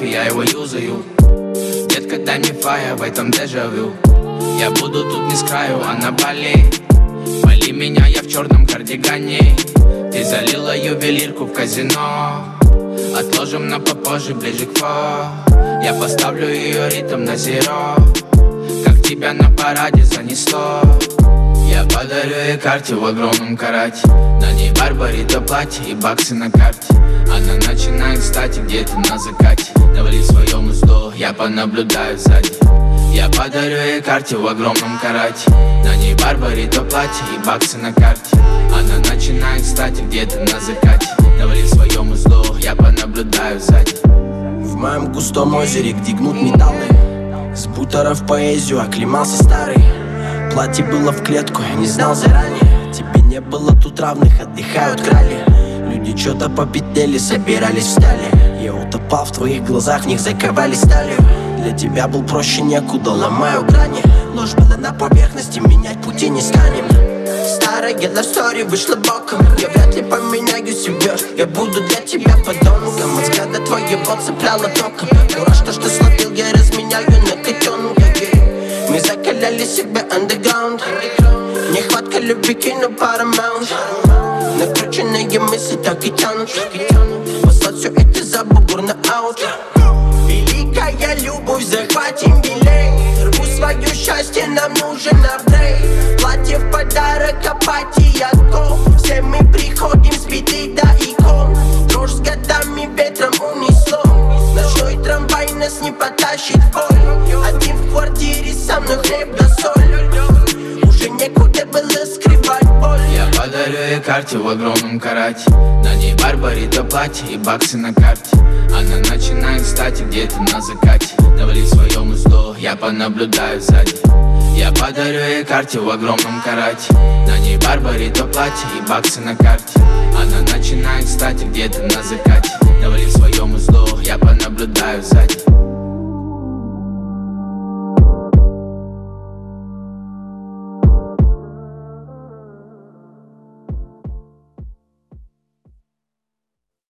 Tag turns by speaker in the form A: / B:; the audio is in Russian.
A: и я его юзаю. Детка, дай мне фая, в этом дежавю. Я буду тут не с краю, а на Бали. Вали меня, я в черном кардигане. Ты залила ювелирку в казино. Отложим на попозже, ближе к фо. Я поставлю ее ритм на зеро. Как тебя на параде занесло. Я подарю ей карте в огромном карате. На ней Барбарито платье и баксы на карте. Она начинает, кстати, где-то на закате. Навали своем узлу, я понаблюдаю сзади. Я подарю ей карте в огромном карате. На ней Барбарито платье и баксы на карте. Она начинает, кстати, где-то на закате. Навали своем узлу, я понаблюдаю сзади.
B: В моем густом озере, где гнут металлы, с бутера в поэзию оклемался старый. Платье было в клетку, я не знал заранее. Тебе не было тут равных, отдыхают крали. Люди что-то попетели, собирались встали. Я утопал в твоих глазах, в них заковали сталью. Для тебя был проще некуда, ломаю грани. Ложь была на поверхности, менять пути не станем. Старая love story вышла боком. Я вряд ли поменяю себя. Я буду для тебя подонком. От взгляда твоего цепляло током. Дура, что словил, я разменяю на котенка. Мы закаляли себя underground. Нехватка любви, кину Paramount. Накрученные мысли так и тянут. Послать все это за бугур на аут. Великая любовь, захватим билей. Рву свое счастье, нам нужен апгрейд. Платье в подарок, апатия кол. Все мы приходим с беды до икон. Дрожь с годами ветром унесло. Ночной трамвай нас не потащит в бой. Один в квартире, со мной хлеб да соль. Уже некуда было скрывать боль.
A: Я подарю ей карте в огромном карате. На ней Барбарито платье и баксы на карте. Она начинает, кстати, где-то на закате. Навали своем узлу, я понаблюдаю сзади. Я подарю ей карте в огромном карате. На ней Барбарито платье и баксы на карте. Она начинает, кстати, где-то на закате. Навали своем узлу, я понаблюдаю сзади.